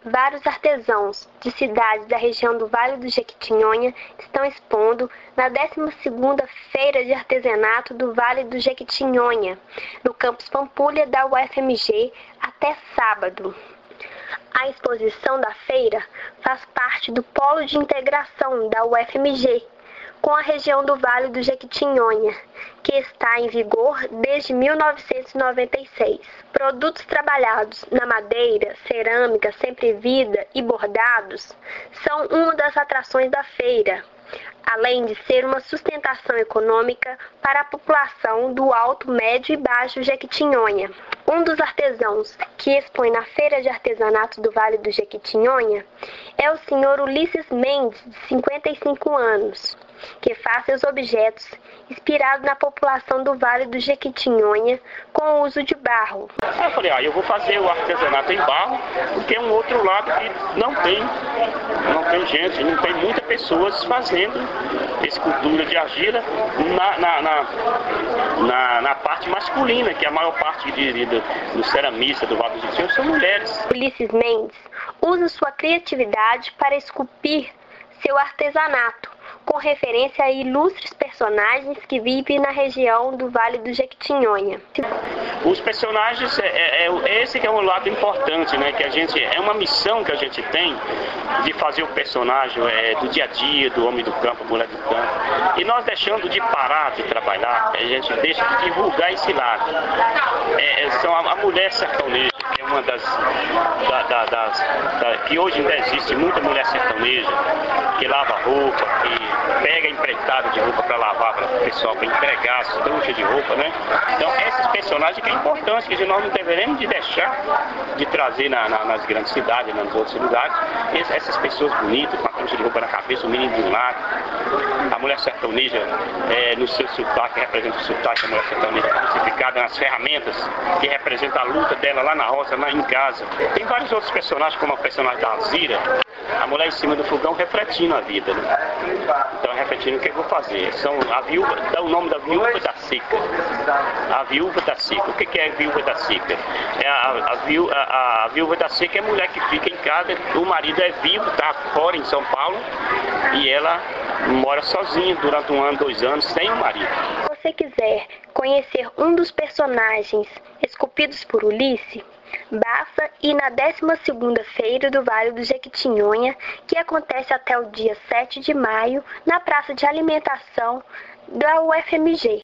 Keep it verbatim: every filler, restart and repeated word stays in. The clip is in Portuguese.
Vários artesãos de cidades da região do Vale do Jequitinhonha estão expondo na décima segunda Feira de Artesanato do Vale do Jequitinhonha, no campus Pampulha da U F M G, até sábado. A exposição da feira faz parte do Polo de Integração da U F M G, com a região do Vale do Jequitinhonha, que está em vigor desde mil novecentos e noventa e seis. Produtos trabalhados na madeira, cerâmica, sempre-vida e bordados são uma das atrações da feira, além de ser uma sustentação econômica para a população do Alto, Médio e Baixo Jequitinhonha. Um dos artesãos que expõe na Feira de Artesanato do Vale do Jequitinhonha é o senhor Ulisses Mendes, de cinquenta e cinco anos, que faz seus objetos inspirados na população do Vale do Jequitinhonha com o uso de barro. Eu falei, ah, eu vou fazer o artesanato em barro, porque é um outro lado que não tem, não tem gente, não tem muitas pessoas fazendo escultura de argila na, na, na, na, na parte masculina, que a maior parte de, de, do, do ceramista do Vale do Jequitinhonha são mulheres. Ulisses Mendes usa sua criatividade para esculpir seu artesanato, com referência a ilustres personagens que vivem na região do Vale do Jequitinhonha. Os personagens, é, é, é esse que é um lado importante, né? Que a gente, é uma missão que a gente tem de fazer o personagem é, do dia a dia, do homem do campo, mulher do campo. E nós deixando de parar de trabalhar, a gente deixa de divulgar esse lado. É, são a, a mulher sertaneja, que é uma das, da, da, das da, que hoje ainda existe muita mulher sertaneja, que lava roupa, que pega empreitada de roupa para lavar para o pessoal, para entregar as trouxas de roupa, né? Então, esses personagens que é importante, que nós não deveremos de deixar de trazer na, na, nas grandes cidades, nas outros lugares, essas pessoas bonitas, com a trouxa de roupa na cabeça, o menino de um lado, a mulher sertaneja é, no seu sotaque, representa o sotaque da mulher sertaneja, crucificada nas ferramentas, que representa a luta dela lá na roça, lá em casa. Tem vários outros personagens, como a personagem da Alzira, a mulher em cima do fogão refletindo a vida, né? Então, refletindo o que eu vou fazer. São a viúva, dá o nome da viúva da seca. A viúva da seca. O que é a viúva da seca? É a, a, viú, a, a viúva da seca é a mulher que fica em casa, o marido é vivo, está fora em São Paulo, e ela mora sozinha durante um ano, dois anos, sem o marido. Se você quiser conhecer um dos personagens esculpidos por Ulisses, basta ir na décima segunda Feira do Vale do Jequitinhonha, que acontece até o dia sete de maio, na Praça de Alimentação da U F M G.